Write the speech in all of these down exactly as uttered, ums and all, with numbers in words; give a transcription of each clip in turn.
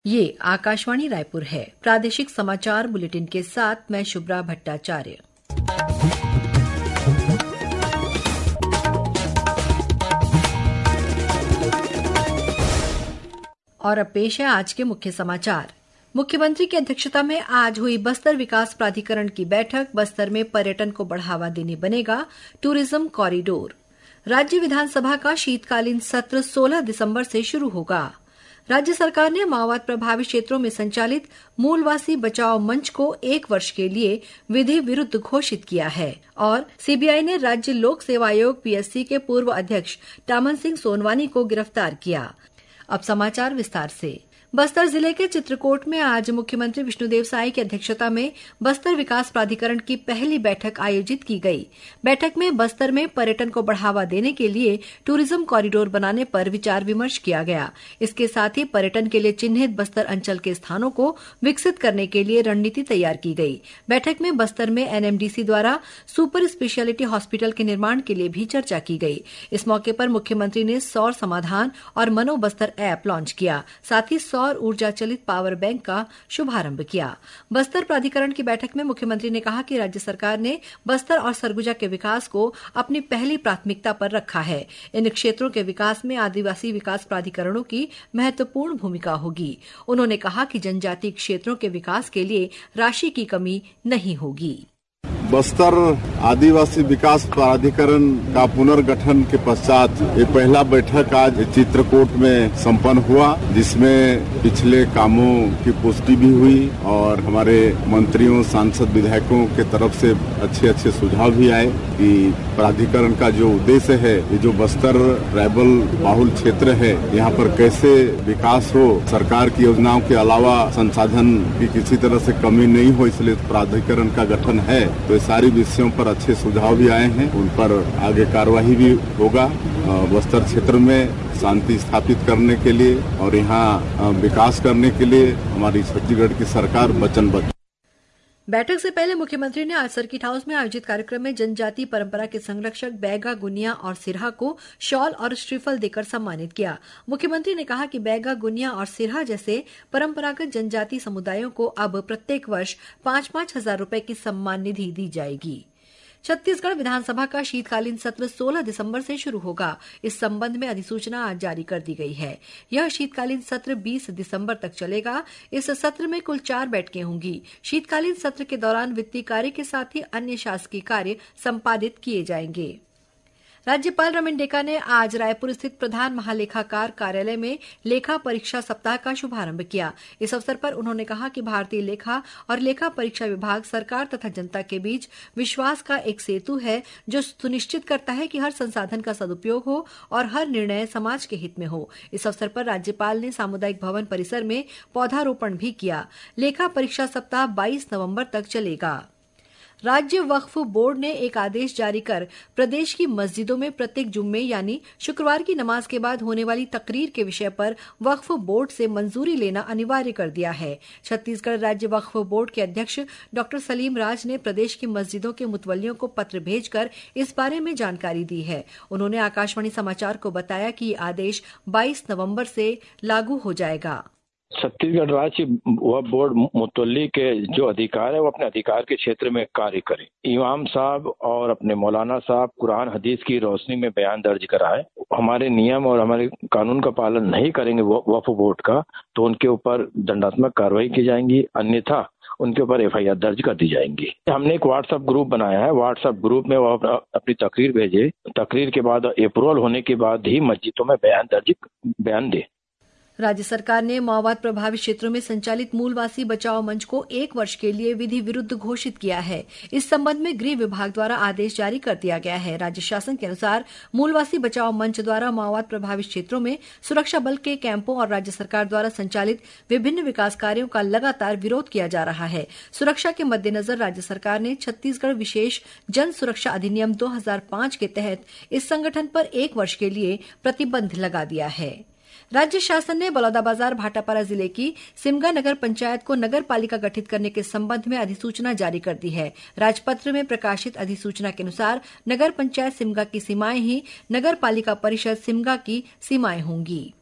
ये आकाशवाणी रायपुर है। प्रादेशिक समाचार बुलेटिन के साथ मैं शुभ्रा भट्टाचार्य। और अब पेश है आज के मुख्य समाचार। मुख्यमंत्री की अध्यक्षता में आज हुई बस्तर विकास प्राधिकरण की बैठक। बस्तर में पर्यटन को बढ़ावा देने बनेगा टूरिज्म कॉरिडोर। राज्य विधानसभा का शीतकालीन सत्र सोलह दिसंबर से शुरू होगा। राज्य सरकार ने माओवाद प्रभावित क्षेत्रों में संचालित मूलवासी बचाओ मंच को एक वर्ष के लिए विधि विरुद्ध घोषित किया है। और सीबीआई ने राज्य लोक सेवा आयोग पीएससी के पूर्व अध्यक्ष टामन सिंह सोनवानी को गिरफ्तार किया। अब समाचार विस्तार से। बस्तर जिले के चित्रकोट में आज मुख्यमंत्री विष्णुदेव साय की अध्यक्षता में बस्तर विकास प्राधिकरण की पहली बैठक आयोजित की गई। बैठक में बस्तर में पर्यटन को बढ़ावा देने के लिए टूरिज्म कॉरिडोर बनाने पर विचार विमर्श किया गया। इसके साथ ही पर्यटन के लिए चिन्हित बस्तर अंचल के स्थानों को विकसित करने के लिए रणनीति तैयार की गई। बैठक में बस्तर में एनएमडीसी द्वारा सुपर स्पेशलिटी हॉस्पिटल के निर्माण के लिए भी चर्चा की गई। इस मौके पर मुख्यमंत्री ने सौर समाधान और मनो बस्तर ऐप लॉन्च किया। साथ ही और ऊर्जा चलित पावर बैंक का शुभारंभ किया। बस्तर प्राधिकरण की बैठक में मुख्यमंत्री ने कहा कि राज्य सरकार ने बस्तर और सरगुजा के विकास को अपनी पहली प्राथमिकता पर रखा है। इन क्षेत्रों के विकास में आदिवासी विकास प्राधिकरणों की महत्वपूर्ण भूमिका होगी। उन्होंने कहा कि जनजातीय क्षेत्रों के विकास के लिए राशि की कमी नहीं होगी। बस्तर आदिवासी विकास प्राधिकरण का पुनर्गठन के पश्चात ये पहला बैठक आज चित्रकूट में संपन्न हुआ, जिसमें पिछले कामों की पुष्टि भी हुई और हमारे मंत्रियों, सांसद, विधायकों के तरफ से अच्छे अच्छे सुझाव भी आए कि प्राधिकरण का जो उद्देश्य है, ये जो बस्तर ट्राइबल बाहुल क्षेत्र है, यहाँ पर कैसे विकास हो, सरकार की योजनाओं के अलावा संसाधन की किसी तरह से कमी नहीं हो, इसलिए प्राधिकरण का गठन है। तो सारी विषयों पर अच्छे सुझाव भी आए हैं, उन पर आगे कार्यवाही भी होगा। बस्तर क्षेत्र में शांति स्थापित करने के लिए और यहाँ विकास करने के लिए हमारी छत्तीसगढ़ की सरकार वचनबद्ध। बैठक से पहले मुख्यमंत्री ने आज सर्किट हाउस में आयोजित कार्यक्रम में जनजातीय परंपरा के संरक्षक बैगा, गुनिया और सिरहा को शॉल और श्रीफल देकर सम्मानित किया। मुख्यमंत्री ने कहा कि बैगा, गुनिया और सिरहा जैसे परंपरागत जनजातीय समुदायों को अब प्रत्येक वर्ष पांच पांच हजार रूपये की सम्मान निधि दी जाएगी। छत्तीसगढ़ विधानसभा का शीतकालीन सत्र सोलह दिसंबर से शुरू होगा। इस संबंध में अधिसूचना आज जारी कर दी गई है। यह शीतकालीन सत्र बीस दिसंबर तक चलेगा। इस सत्र में कुल चार बैठकें होंगी। शीतकालीन सत्र के दौरान वित्तीय कार्य के साथ ही अन्य शासकीय कार्य संपादित किए जाएंगे। राज्यपाल रमन डेका ने आज रायपुर स्थित प्रधान महालेखाकार कार्यालय में लेखा परीक्षा सप्ताह का शुभारंभ किया। इस अवसर पर उन्होंने कहा कि भारतीय लेखा और लेखा परीक्षा विभाग सरकार तथा जनता के बीच विश्वास का एक सेतु है, जो सुनिश्चित करता है कि हर संसाधन का सदुपयोग हो और हर निर्णय समाज के हित में हो। इस अवसर पर राज्यपाल ने सामुदायिक भवन परिसर में पौधारोपण भी किया। लेखा परीक्षा सप्ताह बाईस नवंबर तक चलेगा। राज्य वक्फ बोर्ड ने एक आदेश जारी कर प्रदेश की मस्जिदों में प्रत्येक जुम्मे यानी शुक्रवार की नमाज के बाद होने वाली तकरीर के विषय पर वक्फ बोर्ड से मंजूरी लेना अनिवार्य कर दिया है। छत्तीसगढ़ राज्य वक्फ बोर्ड के अध्यक्ष डॉक्टर सलीम राज ने प्रदेश की मस्जिदों के मुतवल्लियों को पत्र भेजकर इस बारे में जानकारी दी है। उन्होंने आकाशवाणी समाचार को बताया कि ये आदेश बाईस नवम्बर से लागू हो जाएगा। छत्तीसगढ़ राज्य वक्फ बोर्ड मुतल्ली के जो अधिकार है वो अपने अधिकार के क्षेत्र में कार्य करें। इमाम साहब और अपने मौलाना साहब कुरान हदीस की रोशनी में बयान दर्ज कराए, हमारे नियम और हमारे कानून का पालन नहीं करेंगे वक्फ बोर्ड का, तो उनके ऊपर दंडात्मक कार्रवाई की जाएंगी, अन्यथा उनके ऊपर एफ आई आर दर्ज कर दी जाएंगी। हमने एक व्हाट्सएप ग्रुप बनाया है। व्हाट्सएप ग्रुप में वो अपनी तकरीर भेजे, तकरीर के बाद अप्रूवल होने के बाद ही मस्जिदों में बयान दर्ज बयान दे। राज्य सरकार ने माओवाद प्रभावित क्षेत्रों में संचालित मूलवासी बचाओ मंच को एक वर्ष के लिए विधि विरुद्ध घोषित किया है। इस संबंध में गृह विभाग द्वारा आदेश जारी कर दिया गया है। राज्य शासन के अनुसार मूलवासी बचाओ मंच द्वारा माओवाद प्रभावित क्षेत्रों में सुरक्षा बल के कैंपों और राज्य सरकार द्वारा संचालित विभिन्न विकास कार्यों का लगातार विरोध किया जा रहा है। सुरक्षा के मद्देनजर राज्य सरकार ने छत्तीसगढ़ विशेष जन सुरक्षा अधिनियम दो हजार पांच के तहत इस संगठन पर एक वर्ष के लिए प्रतिबंध लगा दिया है। राज्य शासन ने बलौदाबाजार भाटापारा जिले की सिमगा नगर पंचायत को नगर पालिका गठित करने के संबंध में अधिसूचना जारी कर दी है। राजपत्र में प्रकाशित अधिसूचना के अनुसार नगर पंचायत सिमगा की सीमाएं ही नगर पालिका परिषद सिमगा की सीमाएं होंगी।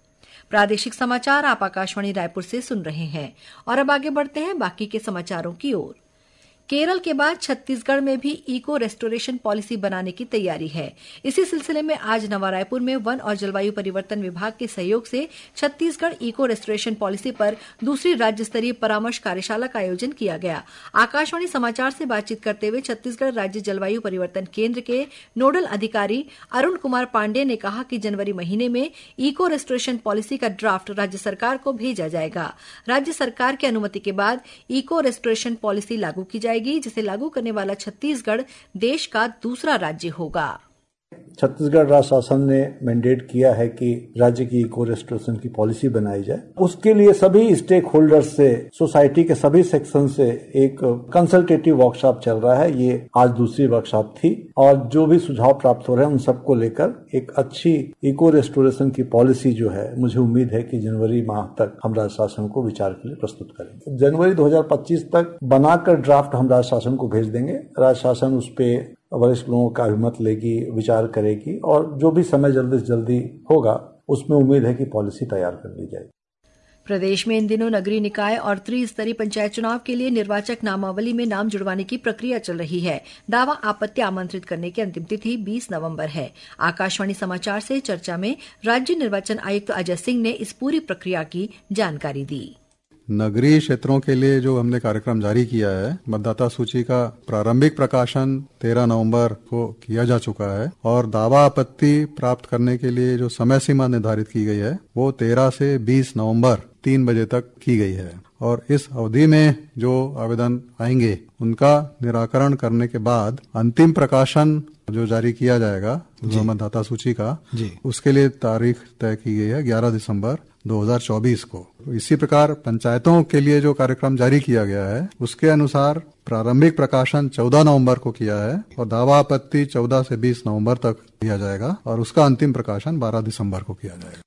प्रादेशिक समाचार आप आकाशवाणी रायपुर से सुन रहे हैं और अब आगे बढ़ते हैं बाकी के समाचारों की ओर। केरल के बाद छत्तीसगढ़ में भी इको रेस्टोरेशन पॉलिसी बनाने की तैयारी है। इसी सिलसिले में आज नवा रायपुर में वन और जलवायु परिवर्तन विभाग के सहयोग से छत्तीसगढ़ इको रेस्टोरेशन पॉलिसी पर दूसरी राज्य स्तरीय परामर्श कार्यशाला का आयोजन किया गया। आकाशवाणी समाचार से बातचीत करते हुए छत्तीसगढ़ राज्य जलवायु परिवर्तन केंद्र के नोडल अधिकारी अरुण कुमार पांडे ने कहा कि जनवरी महीने में इको रेस्टोरेशन पॉलिसी का ड्राफ्ट राज्य सरकार को भेजा जाएगा। राज्य सरकार की अनुमति के बाद इको रेस्टोरेशन पॉलिसी लागू की जाएगी, जिसे लागू करने वाला छत्तीसगढ़ देश का दूसरा राज्य होगा। छत्तीसगढ़ राज्य शासन ने मैंडेट किया है कि राज्य की इको रेस्टोरेशन की पॉलिसी बनाई जाए। उसके लिए सभी स्टेक होल्डर्स से, सोसाइटी के सभी सेक्शन से एक कंसल्टेटिव वर्कशॉप चल रहा है। ये आज दूसरी वर्कशॉप थी और जो भी सुझाव प्राप्त हो रहे हैं उन सबको लेकर एक अच्छी इको रेस्टोरेशन की पॉलिसी जो है, मुझे उम्मीद है कि जनवरी माह तक हम राज्य शासन को विचार के लिए प्रस्तुत करेंगे। जनवरी दो हजार पच्चीस तक बनाकर ड्राफ्ट हम राज्य शासन को भेज देंगे। राज्य शासन उस पर वरिष्ठ लोगों का अभिमत लेगी, विचार करेगी और जो भी समय जल्दी से जल्दी होगा उसमें उम्मीद है कि पॉलिसी तैयार कर ली जाएगी। प्रदेश में इन दिनों नगरीय निकाय और त्रिस्तरीय पंचायत चुनाव के लिए निर्वाचक नामावली में नाम जुड़वाने की प्रक्रिया चल रही है। दावा आपत्ति आमंत्रित करने की अंतिम तिथि बीस नवंबर है। आकाशवाणी समाचार से चर्चा में राज्य निर्वाचन आयुक्त अजय सिंह ने इस पूरी प्रक्रिया की जानकारी दी। नगरीय क्षेत्रों के लिए जो हमने कार्यक्रम जारी किया है, मतदाता सूची का प्रारंभिक प्रकाशन तेरह नवंबर को किया जा चुका है और दावा आपत्ति प्राप्त करने के लिए जो समय सीमा निर्धारित की गई है वो तेरह से बीस नवंबर तीन बजे तक की गई है और इस अवधि में जो आवेदन आएंगे उनका निराकरण करने के बाद अंतिम प्रकाशन जो जारी किया जाएगा मतदाता सूची का जी, उसके लिए तारीख तय की गई है ग्यारह दिसंबर दो हजार चौबीस को। इसी प्रकार पंचायतों के लिए जो कार्यक्रम जारी किया गया है उसके अनुसार प्रारंभिक प्रकाशन चौदह नवंबर को किया है और दावा आपत्ति चौदह से बीस नवंबर तक किया जाएगा और उसका अंतिम प्रकाशन बारह दिसंबर को किया जाएगा।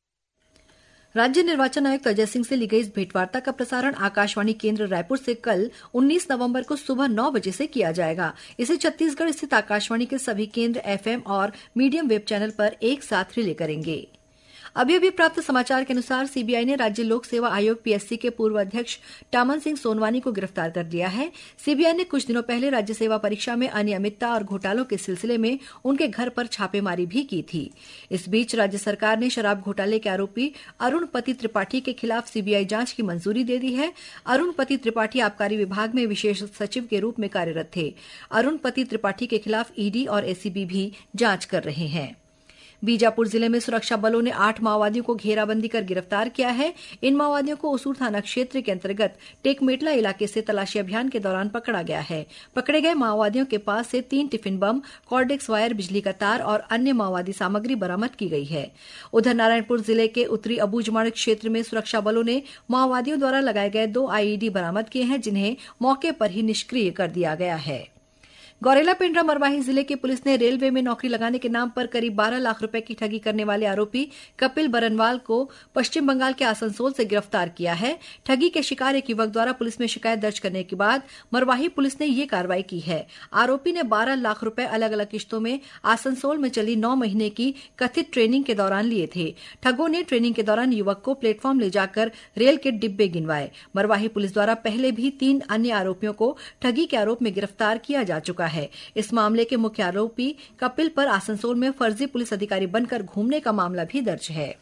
राज्य निर्वाचन आयुक्त अजय सिंह से ली गई इस भेंटवार्ता का प्रसारण आकाशवाणी केंद्र रायपुर से कल उन्नीस नवंबर को सुबह नौ बजे से किया जाएगा। इसे छत्तीसगढ़ स्थित आकाशवाणी के सभी केंद्र एफएम और मीडियम वेब चैनल पर एक साथ रिले करेंगे। अभी अभी प्राप्त समाचार के अनुसार सीबीआई ने राज्य लोक सेवा आयोग पीएससी के पूर्व अध्यक्ष टामन सिंह सोनवानी को गिरफ्तार कर लिया है। सीबीआई ने कुछ दिनों पहले राज्य सेवा परीक्षा में अनियमितता और घोटालों के सिलसिले में उनके घर पर छापेमारी भी की थी। इस बीच राज्य सरकार ने शराब घोटाले के आरोपी अरुण पति त्रिपाठी के खिलाफ सीबीआई जांच की मंजूरी दे दी है। अरुण पति त्रिपाठी आबकारी विभाग में विशेष सचिव के रूप में कार्यरत थे। अरुण पति त्रिपाठी के खिलाफ ईडी और एसीबी भी जांच कर रहे हैं। बीजापुर जिले में सुरक्षा बलों ने आठ माओवादियों को घेराबंदी कर गिरफ्तार किया है। इन माओवादियों को उसूर थाना क्षेत्र के अंतर्गत टेकमेटला इलाके से तलाशी अभियान के दौरान पकड़ा गया है। पकड़े गए माओवादियों के पास से तीन टिफिन बम, कॉर्डेक्स वायर, बिजली का तार और अन्य माओवादी सामग्री बरामद की गई है। उधर नारायणपुर जिले के उत्तरी अबूझमाड़ क्षेत्र में सुरक्षा बलों ने माओवादियों द्वारा लगाए गए दो आईईडी बरामद किए हैं, जिन्हें मौके पर ही निष्क्रिय कर दिया गया है। गौरेला पेंड्रा मरवाही जिले की पुलिस ने रेलवे में नौकरी लगाने के नाम पर करीब बारह लाख रुपए की ठगी करने वाले आरोपी कपिल बरनवाल को पश्चिम बंगाल के आसनसोल से गिरफ्तार किया है। ठगी के शिकार एक युवक द्वारा पुलिस में शिकायत दर्ज करने के बाद मरवाही पुलिस ने ये कार्रवाई की है। आरोपी ने बारह लाख रुपए अलग अलग किश्तों में आसनसोल में चली नौ महीने की कथित ट्रेनिंग के दौरान लिए थे। ठगों ने ट्रेनिंग के दौरान युवक को प्लेटफॉर्म ले जाकर रेल के डिब्बे गिनवाए। मरवाही पुलिस द्वारा पहले भी तीन अन्य आरोपियों को ठगी के आरोप में गिरफ्तार किया जा चुका है। इस मामले के मुख्य आरोपी कपिल पर आसनसोल में फर्जी पुलिस अधिकारी बनकर घूमने का मामला भी दर्ज है।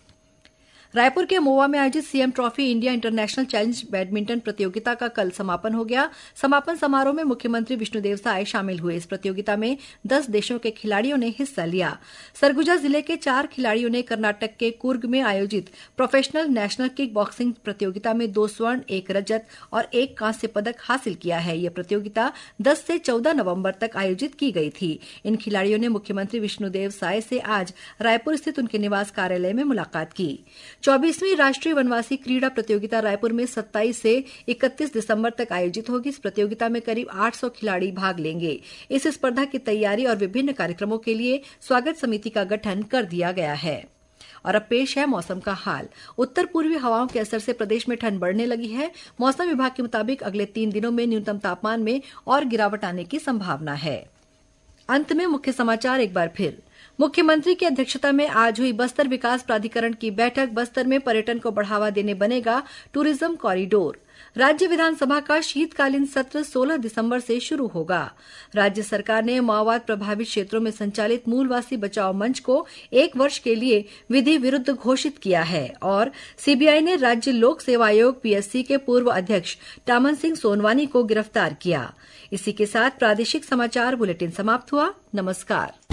रायपुर के मोवा में आयोजित CM trophy India international challenge badminton प्रतियोगिता का कल समापन हो गया। समापन समारोह में मुख्यमंत्री विष्णुदेव साय शामिल हुए। इस प्रतियोगिता में दस देशों के खिलाड़ियों ने हिस्सा लिया। सरगुजा जिले के चार खिलाड़ियों ने कर्नाटक के कुर्ग में आयोजित प्रोफेशनल नेशनल किक बॉक्सिंग प्रतियोगिता में दो स्वर्ण, एक रजत और एक कांस्य पदक हासिल किया है। यह प्रतियोगिता दस से चौदह नवंबर तक आयोजित की गई थी। इन खिलाड़ियों ने मुख्यमंत्री विष्णुदेव साय से आज रायपुर स्थित उनके निवास कार्यालय में मुलाकात की। चौबीसवीं राष्ट्रीय वनवासी क्रीड़ा प्रतियोगिता रायपुर में सत्ताईस से इकतीस दिसंबर तक आयोजित होगी। इस प्रतियोगिता में करीब आठ सौ खिलाड़ी भाग लेंगे। इस स्पर्धा की तैयारी और विभिन्न कार्यक्रमों के लिए स्वागत समिति का गठन कर दिया गया है। और अब पेश है मौसम का हाल। उत्तर पूर्वी हवाओं के असर से प्रदेश में ठंड बढ़ने लगी है। मौसम विभाग के मुताबिक अगले तीन दिनों में न्यूनतम तापमान में और गिरावट आने की संभावना है। अंत में मुख्य समाचार एक बार फिर। मुख्यमंत्री की अध्यक्षता में आज हुई बस्तर विकास प्राधिकरण की बैठक। बस्तर में पर्यटन को बढ़ावा देने बनेगा टूरिज्म कॉरिडोर। राज्य विधानसभा का शीतकालीन सत्र सोलह दिसंबर से शुरू होगा। राज्य सरकार ने माओवाद प्रभावित क्षेत्रों में संचालित मूलवासी बचाओ मंच को एक वर्ष के लिए विधि विरुद्ध घोषित किया है और सीबीआई ने राज्य लोक सेवा आयोग पीएससी के पूर्व अध्यक्ष टामन सिंह सोनवानी को गिरफ्तार किया। इसी के साथ प्रादेशिक समाचार बुलेटिन समाप्त हुआ। नमस्कार।